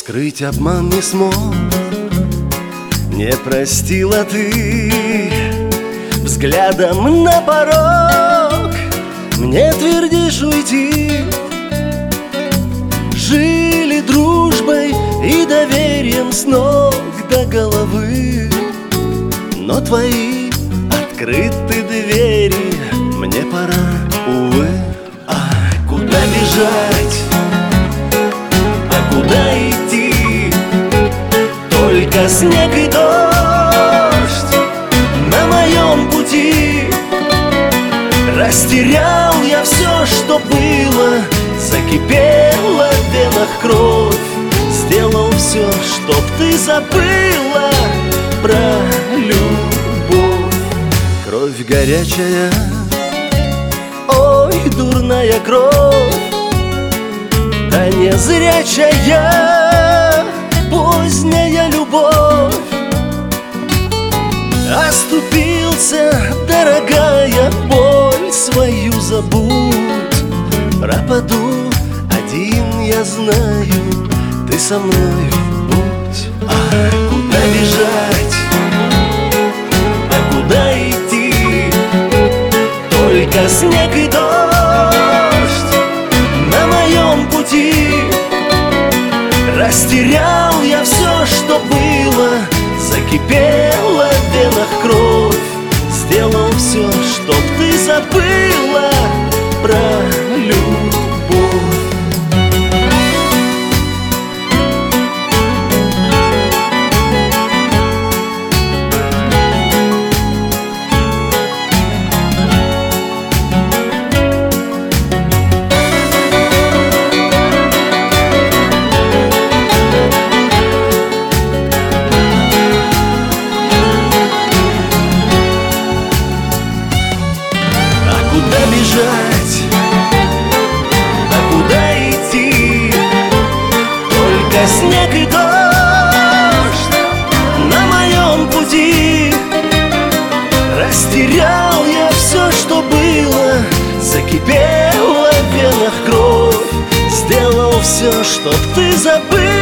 Скрыть обман не смог, не простила ты. Взглядом на порог мне твердишь уйти. Жили дружбой и доверием с ног до головы, но твои открыты двери, мне пора, увы. А куда бежать? А куда идти? Только снег и дождь на моем пути. Растерял я все, что было, закипела в венах кровь. Сделал все, чтоб ты забыла про любовь. Кровь горячая, ой, дурная кровь, да незрячая поздняя любовь. Оступился, дорогая, боль свою забудь. Пропаду один, я знаю, ты со мною будь. А куда бежать? А куда идти? Только снег и дождь на моем пути. Растерял я все, что было, закипела в венах кровь. Сделал все, чтоб ты забыла про любовь. Куда бежать? А куда идти? Только снег и дождь на моем пути. Растерял я все, что было, закипела в венах кровь. Сделал все, чтоб ты забыла